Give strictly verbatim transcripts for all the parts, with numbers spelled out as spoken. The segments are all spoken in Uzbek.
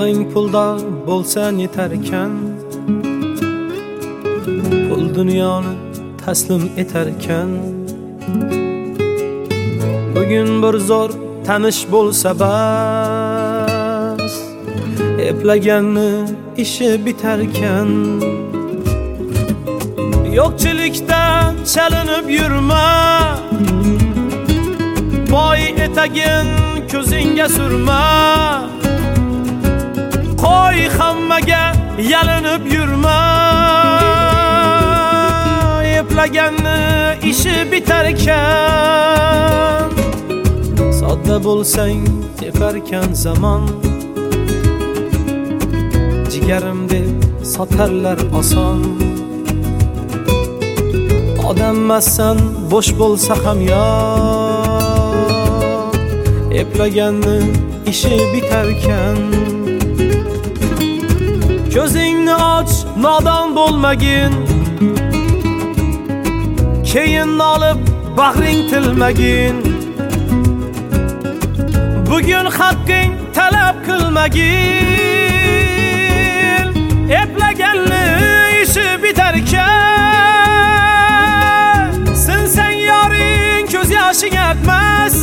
Tog'ing pulda bo'lsa yetarkan, pul dunyoni taslim etarkan. Bugun bir zo'r tanish bo'lsa bas, eplaganni ishi bitarkan. Yo'qchilikdan chalinib yurma, boy etagin ko'zingga surma. Qo'y hammaga yalinib yurma, eplaganni ishi bitarkan. Sodda bo'lsang teparkan zamon, jigarim deb sotarlar oson. Odammassan bo'sh bo'lsa ham yo'q, eplaganni ishi bitarkan. Ko'zingni och, nodon bo'lmagin, keyin nolib bag'ring tilmagin. Bugun haqqing talab qilmagin, eplaganni ishi bitarkan. Sinsang yoring ko'z yoshing artmas,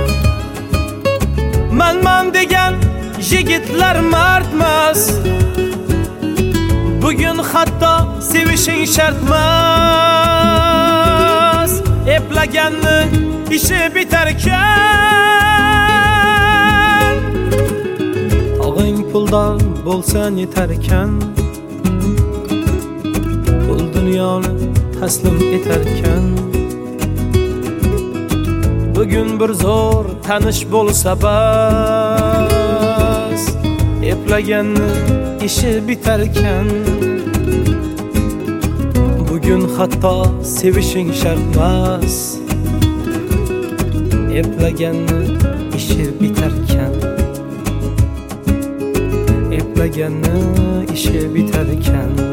man-man degan yigitlar mardmas. Bugun hatto sevishing shartmas, eplaganni ishi bitarkan. Tog'ing pulda bo'lsa yetarkan, pul dunyoni taslim etarkan. Bugun bir zo'r tanish bo'lsa bas, eplaganni ishi bitarkan. Bugun hatto sevishing shartmas, eplaganni ishi bitarkan. Eplaganni ishi bitarkan.